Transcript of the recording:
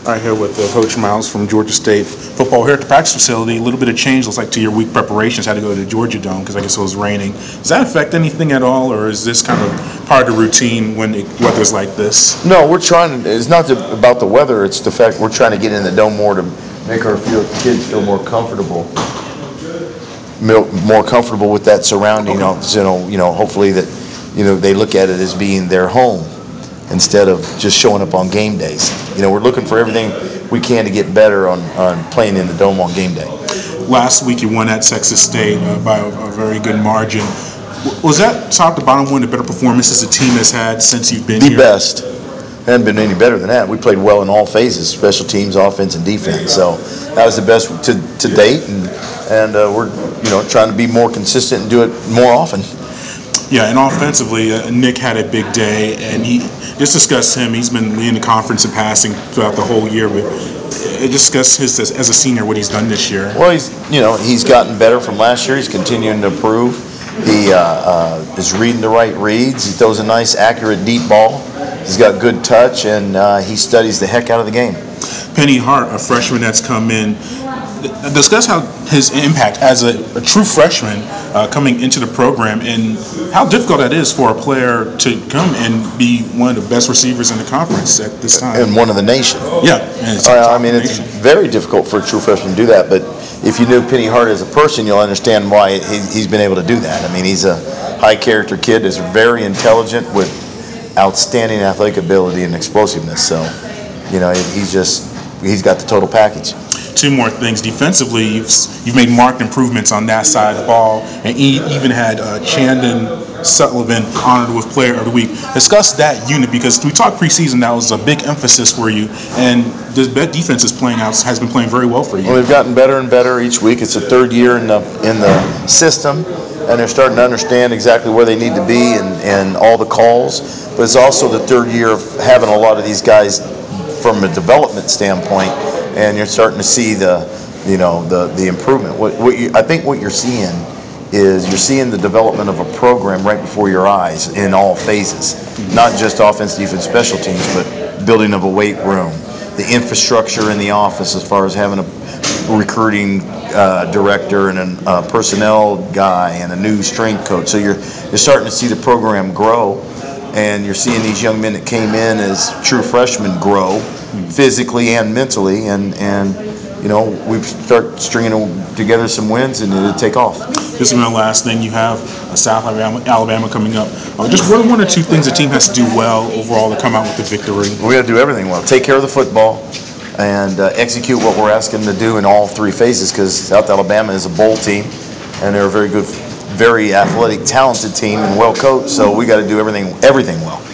Right here with Coach Miles from Georgia State football here at the practice facility. A little bit of change looks like to your week preparations. Had to go to the Georgia Dome because I guess it was raining. Does that affect anything at all, or is this kind of part of the routine when weather's like this? No, we're trying. It's not about the weather. It's the fact we're trying to get in the dome more to make our kids feel more comfortable, with that surrounding. Okay. Hopefully that they look at it as being their home instead of just showing up on game days. We're looking for everything we can to get better on playing in the dome on game day. Last week you won at Texas State by a very good margin. Was that top to bottom one of the better performances the team has had since you've been here? The best. Hadn't been any better than that. We played well in all phases, special teams, offense, and defense. So that was the best to date, and we're trying to be more consistent and do it more often. Yeah, and offensively, Nick had a big day, and he just discussed him. He's been leading the conference in passing throughout the whole year, but discuss his as a senior what he's done this year. Well, he's gotten better from last year. He's continuing to improve. He is reading the right reads. He throws a nice, accurate, deep ball. He's got good touch, and he studies the heck out of the game. Penny Hart, a freshman that's come in. Discuss how his impact as a true freshman coming into the program and how difficult that is for a player to come and be one of the best receivers in the conference at this time. And one of the nation. Yeah. It's very difficult for a true freshman to do that, but if you knew Penny Hart as a person, you'll understand why he's been able to do that. He's a high-character kid that's very intelligent with outstanding athletic ability and explosiveness. So, he's got the total package. Two more things. Defensively, you've made marked improvements on that side of the ball, and even had Chandon Sullivan honored with Player of the Week. Discuss that unit because we talked preseason. That was a big emphasis for you, and the defense has been playing very well for you. Well, they've gotten better and better each week. It's the third year in the system, and they're starting to understand exactly where they need to be and all the calls. But it's also the third year of having a lot of these guys from a development standpoint, and you're starting to see the improvement. I think what you're seeing is the development of a program right before your eyes in all phases, not just offense, defense, special teams, but building of a weight room, the infrastructure in the office as far as having a recruiting director and a personnel guy and a new strength coach. So you're starting to see the program grow. And you're seeing these young men that came in as true freshmen grow physically and mentally, and we start stringing together some wins, and it'll take off. This is my last thing. You have South Alabama coming up. Just what are one or two things the team has to do well overall to come out with the victory? We got to do everything well. Take care of the football and execute what we're asking them to do in all three phases, because South Alabama is a bowl team, and they're a very good, very athletic, talented team and well coached. So we got to do everything well.